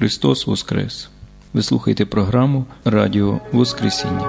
Христос Воскрес! Ви слухаєте програму «Радіо Воскресіння».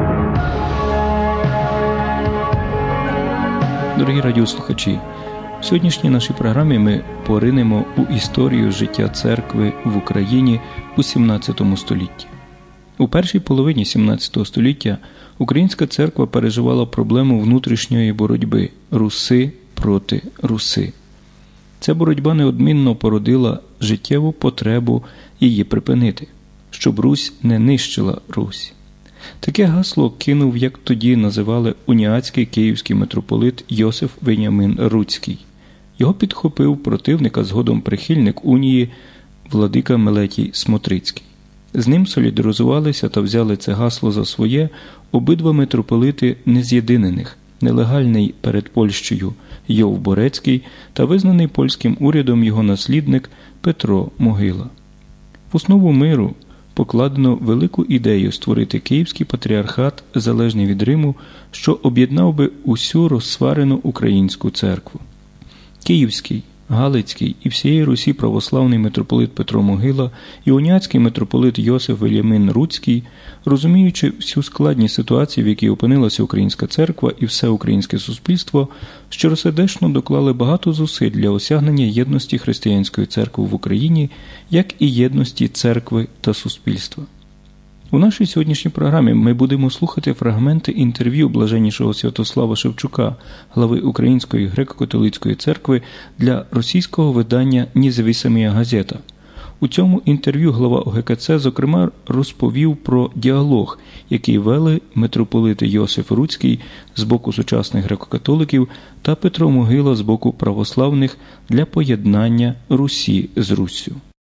Дорогі радіослухачі, в сьогоднішній нашій програмі ми поринемо у історію життя церкви в Україні у 17 столітті. У першій половині 17 століття українська церква переживала проблему внутрішньої боротьби Руси проти Руси. Ця боротьба неодмінно породила життєву потребу її припинити, щоб Русь не нищила Русь. Таке гасло кинув, як тоді називали, уніатський київський митрополит Йосиф Веніамин Руцький. Його підхопив противник, а згодом прихильник унії владика Мелетій Смотрицький. З ним солідаризувалися та взяли це гасло за своє обидва митрополити нез'єдинених, нелегальний перед Польщею Йов Борецький та визнаний польським урядом його наслідник Петро Могила. В основу миру покладено велику ідею створити Київський патріархат, залежний від Риму, що об'єднав би усю розсварену українську церкву. Київський, Галицький і всієї Русі православний митрополит Петро Могила і уніатський митрополит Йосиф Веніамин Руцький, розуміючи всю складність ситуації, в якій опинилася українська церква і все українське суспільство, щиросердечно доклали багато зусиль для осягнення єдності християнської церкви в Україні, як і єдності церкви та суспільства. У нашій сьогоднішній програмі ми будемо слухати фрагменти інтерв'ю блаженнішого Святослава Шевчука, глави Української греко-католицької церкви, для російського видання «Независимая газета». У цьому інтерв'ю глава ОГКЦ, зокрема, розповів про діалог, який вели митрополити Йосиф Руцький з боку сучасних греко-католиків та Петро Могила з боку православних для поєднання Русі з Руссю.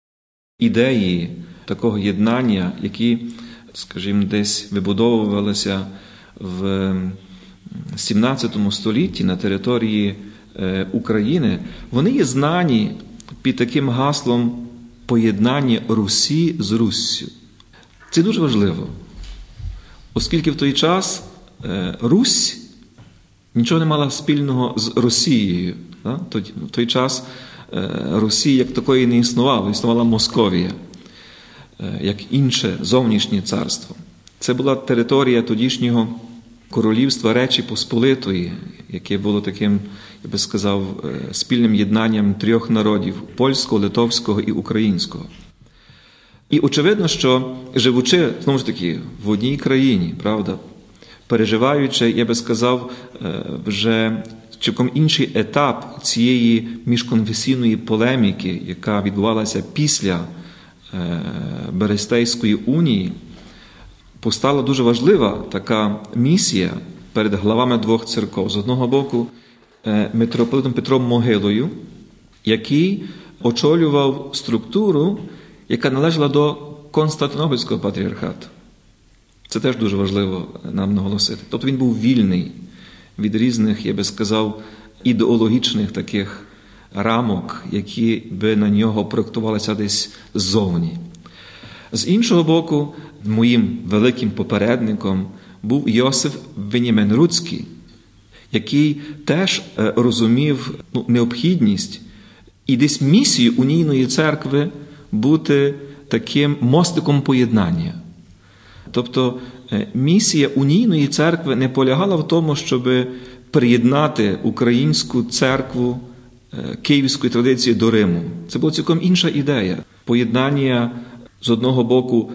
Ідеї такого єднання, які, скажімо, десь вибудовувалися в 17 столітті на території України, вони є знані під таким гаслом поєднання Русі з Руссю. Це дуже важливо, оскільки в той час Русь нічого не мала спільного з Росією. В той час Росії як такої не існувало, існувала Московія, як інше зовнішнє царство. Це була територія тодішнього королівства Речі Посполитої, яке було таким, я би сказав, спільним єднанням трьох народів – польського, литовського і українського. І очевидно, що живучи, знову ж таки, в одній країні, правда, переживаючи, я би сказав, вже цілком інший етап цієї міжконфесійної полеміки, яка відбувалася після Берестейської унії, постала дуже важлива така місія перед главами двох церков. З одного боку, митрополитом Петром Могилою, який очолював структуру, яка належала до Константинопольського патріархату. Це теж дуже важливо нам наголосити. Тобто він був вільний від різних, я би сказав, ідеологічних таких рамок, які би на нього проєктувалися десь ззовні. З іншого боку, моїм великим попередником був Йосиф Веніамин Руцький, який теж розумів необхідність і десь місію унійної церкви бути таким мостиком поєднання. Тобто місія унійної церкви не полягала в тому, щоб приєднати українську церкву київської традиції до Риму. Це була цілком інша ідея. Поєднання з одного боку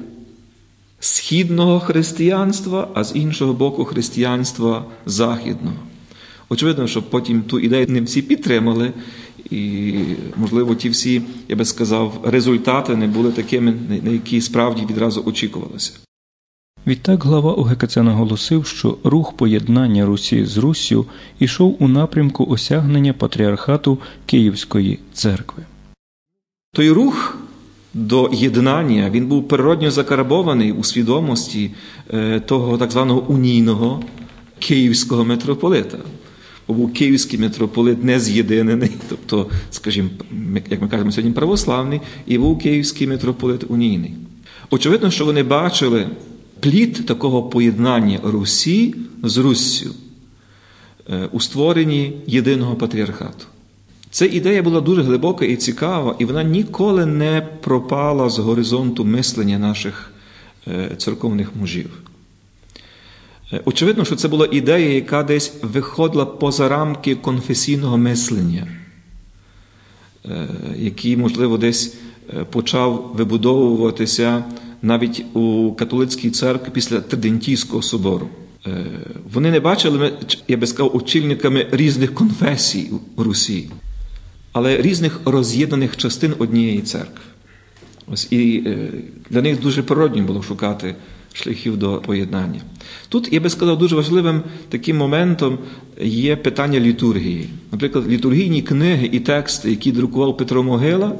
східного християнства, а з іншого боку християнства західного. Очевидно, що потім ту ідею не всі підтримали, і, можливо, ті всі, я би сказав, результати не були такими, на які справді відразу очікувалося. Відтак глава ОГКЦ наголосив, що рух поєднання Русі з Руссю ішов у напрямку осягнення патріархату Київської церкви. Той рух до єднання, він був природньо закарбований у свідомості того так званого унійного київського митрополита. Бо був київський митрополит не з'єдинений, тобто, скажімо, як ми кажемо сьогодні, православний, і був київський митрополит унійний. Очевидно, що вони бачили плід такого поєднання Русі з Руссю у створенні єдиного патріархату. Ця ідея була дуже глибока і цікава, і вона ніколи не пропала з горизонту мислення наших церковних мужів. Очевидно, що це була ідея, яка десь виходила поза рамки конфесійного мислення, який, можливо, десь почав вибудовуватися навіть у католицькій церкві після Тридентійського собору. Вони не бачили, я би сказав, очільниками різних конфесій у Русі, але різних роз'єднаних частин однієї церкви. Ось, і для них дуже природнім було шукати шляхів до поєднання. Тут, я би сказав, дуже важливим таким моментом є питання літургії. Наприклад, літургійні книги і тексти, які друкував Петро Могила,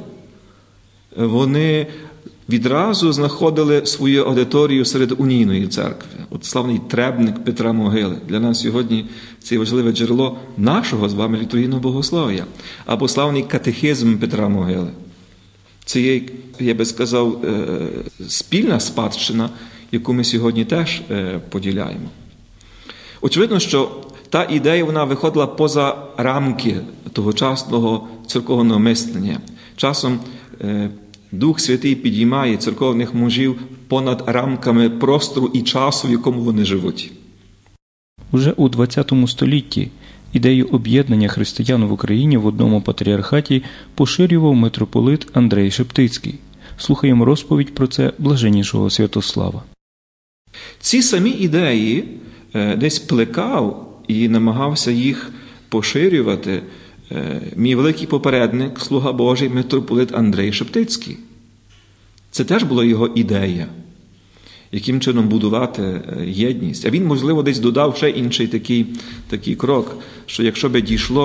вони відразу знаходили свою аудиторію серед унійної церкви. От славний требник Петра Могили. Для нас сьогодні це важливе джерело нашого з вами літургійного богослов'я. Або славний катехизм Петра Могили. Це є, я би сказав, спільна спадщина, яку ми сьогодні теж поділяємо. Очевидно, що та ідея, вона виходила поза рамки тогочасного церковного мислення. Часом Дух Святий підіймає церковних мужів понад рамками простору і часу, в якому вони живуть. Уже у ХХ столітті ідею об'єднання християн в Україні в одному патріархаті поширював митрополит Андрей Шептицький. Слухаємо розповідь про це блаженнішого Святослава. Ці самі ідеї десь плекав і намагався їх поширювати мій великий попередник, слуга Божий, митрополит Андрей Шептицький. Це теж була його ідея, яким чином будувати єдність. А він, можливо, десь додав ще інший такий крок, що якщо б дійшло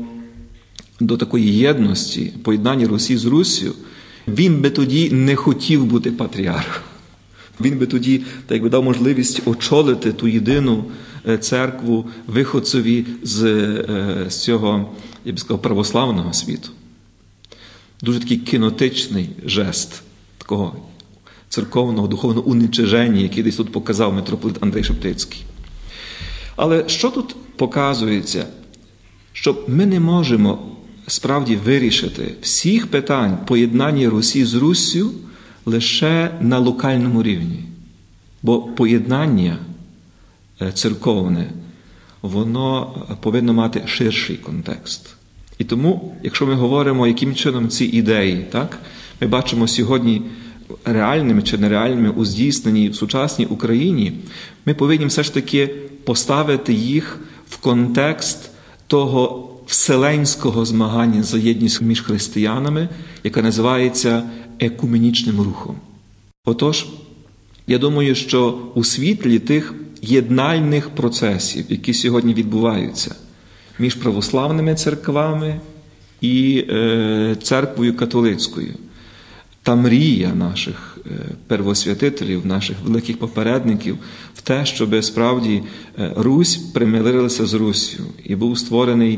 до такої єдності, поєднання Русі з Руссю, він би тоді не хотів бути патріархом. Він би тоді, так якби, дав можливість очолити ту єдину церкву виходцеві з цього, я б сказав, православного світу. Дуже такий кінотичний жест такого церковного, духовного уничиження, який десь тут показав митрополит Андрей Шептицький. Але що тут показується? Що ми не можемо справді вирішити всіх питань поєднання Русі з Руссю лише на локальному рівні. Бо поєднання церковне, воно повинно мати ширший контекст. І тому, якщо ми говоримо, яким чином ці ідеї, так, ми бачимо сьогодні реальними чи нереальними у здійсненні в сучасній Україні, ми повинні все ж таки поставити їх в контекст того вселенського змагання за єдність між християнами, яка називається екуменічним рухом. Отож, я думаю, що у світлі тих єднальних процесів, які сьогодні відбуваються між православними церквами і церквою католицькою, та мрія наших первосвятителів, наших великих попередників в те, щоб справді Русь примирилася з Руссю і був створений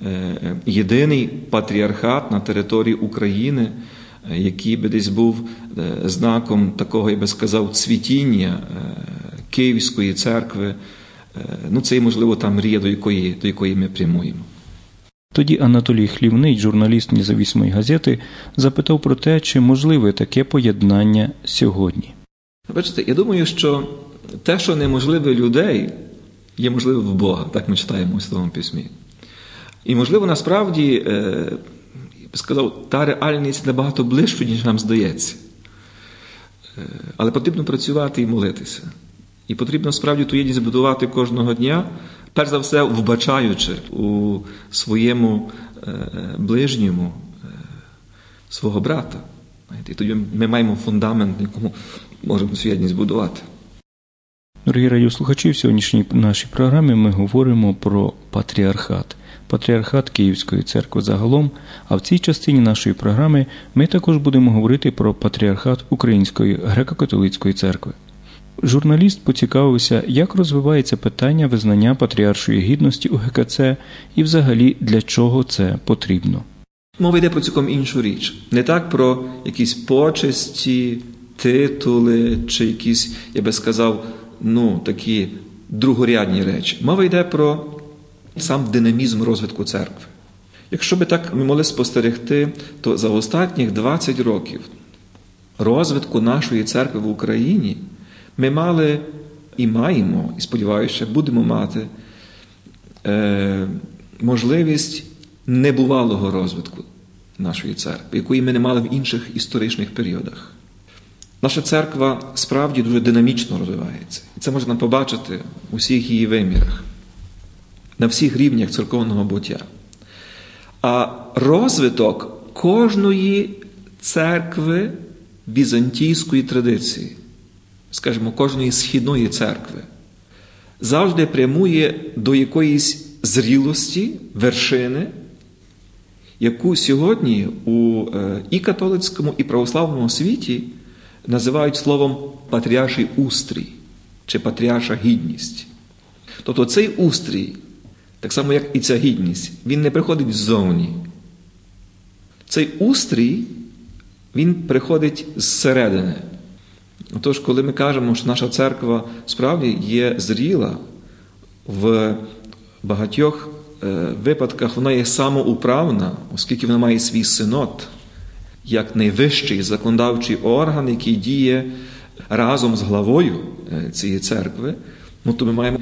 єдиний патріархат на території України, який би десь був знаком такого, я би сказав, цвітіння Київської церкви. Ну, це, можливо, та мрія, до якої ми прямуємо. Тоді Анатолій Хлівний, журналіст Независимої газети, запитав про те, чи можливе таке поєднання сьогодні. Бачите, я думаю, що те, що неможливе людей, є можливе в Бога, так ми читаємо у Святому Письмі. І, можливо, насправді, я би сказав, та реальність набагато ближче, ніж нам здається. Але потрібно працювати і молитися. І потрібно справді ту єдність будувати кожного дня, перш за все, вбачаючи у своєму ближньому свого брата. І тоді ми маємо фундамент, на якому можемо цю єдність будувати. Дорогі радіослухачі, в сьогоднішній нашій програмі ми говоримо про патріархат. Патріархат Київської церкви загалом, а в цій частині нашої програми ми також будемо говорити про патріархат Української греко-католицької церкви. Журналіст поцікавився, як розвивається питання визнання патріаршої гідності у ГКЦ і взагалі для чого це потрібно. Мова йде про цілком іншу річ. Не так про якісь почесті, титули чи якісь, я би сказав, такі другорядні речі. Мова йде про сам динамізм розвитку церкви. Якщо би так ми могли спостерегти, то за останніх 20 років розвитку нашої церкви в Україні ми мали і маємо, і сподіваюся, будемо мати можливість небувалого розвитку нашої церкви, якої ми не мали в інших історичних періодах. Наша церква справді дуже динамічно розвивається. І це можна побачити у всіх її вимірах, на всіх рівнях церковного буття. А розвиток кожної церкви візантійської традиції, скажімо, кожної східної церкви, завжди прямує до якоїсь зрілості, вершини, яку сьогодні у і католицькому, і православному світі називають словом патріарший устрій чи патріарша гідність. Тобто цей устрій, так само як і ця гідність, він не приходить ззовні. Цей устрій, він приходить зсередини. Отож, коли ми кажемо, що наша церква справді є зріла, в багатьох випадках вона є самоуправна, оскільки вона має свій синод, як найвищий законодавчий орган, який діє разом з главою цієї церкви, то ми маємо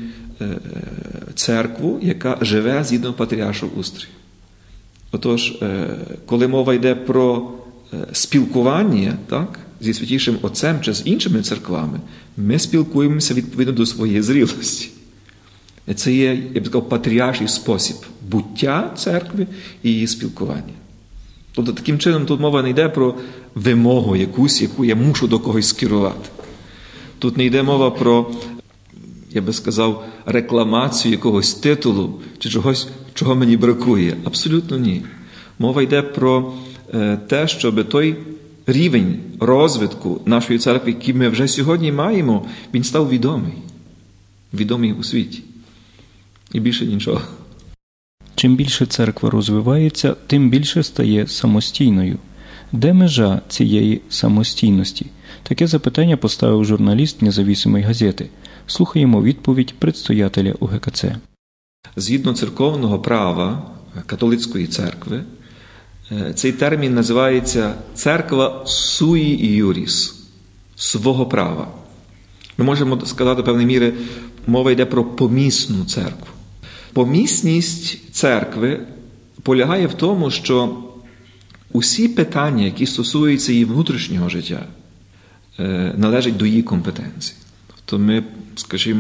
церкву, яка живе згідно патріаршого устрою. Отож, коли мова йде про спілкування, так, зі Святішим Отцем чи з іншими церквами, ми спілкуємося відповідно до своєї зрілості. Це є, я б сказав, патріарший спосіб буття церкви і її спілкування. Тобто, таким чином, тут мова не йде про вимогу якусь, яку я мушу до когось скерувати. Тут не йде мова про, я би сказав, рекламацію якогось титулу чи чогось, чого мені бракує. Абсолютно ні. Мова йде про те, щоб той рівень розвитку нашої церкви, який ми вже сьогодні маємо, він став відомий. Відомий у світі. І більше нічого. Чим більше церква розвивається, тим більше стає самостійною. Де межа цієї самостійності? Таке запитання поставив журналіст независимої газети. Слухаємо відповідь предстоятеля УГКЦ. Згідно церковного права католицької церкви, цей термін називається «церква sui iuris» – свого права. Ми можемо сказати, до певної міри, мова йде про помісну церкву. Помісність церкви полягає в тому, що усі питання, які стосуються її внутрішнього життя, належать до її компетенції. Тобто ми, скажімо,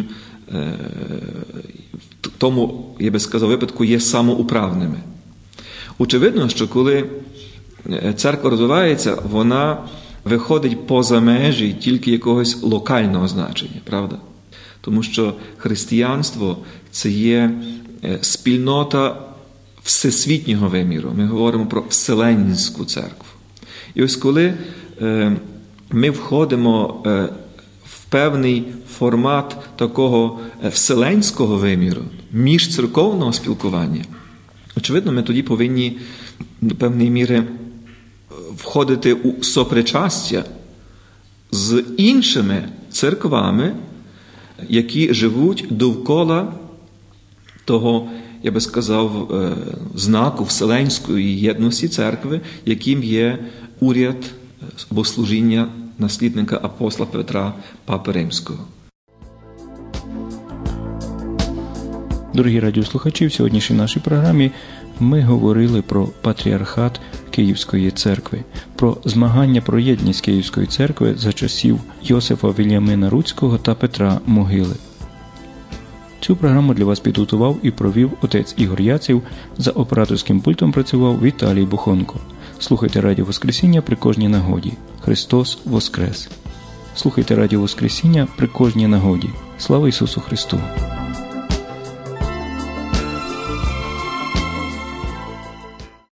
в тому, я би сказав, випадку є самоуправними. Очевидно, що коли церква розвивається, вона виходить поза межі тільки якогось локального значення, правда? Тому що християнство – це є спільнота всесвітнього виміру. Ми говоримо про вселенську церкву. І ось коли ми входимо в певний формат такого вселенського виміру, міжцерковного спілкування, очевидно, ми тоді повинні до певної міри входити у сопричастя з іншими церквами, які живуть довкола того, я би сказав, знаку вселенської єдності церкви, яким є уряд богослужіння наслідника апостола Петра, Папи Римського. Дорогі радіослухачі, в сьогоднішній нашій програмі ми говорили про патріархат Київської церкви, про змагання про єдність Київської церкви за часів Йосифа Вільямина Руцького та Петра Могили. Цю програму для вас підготував і провів отець Ігор Яців, за операторським пультом працював Віталій Бухонко. Слухайте Радіо Воскресіння при кожній нагоді. Христос Воскрес! Слухайте Радіо Воскресіння при кожній нагоді. Слава Ісусу Христу!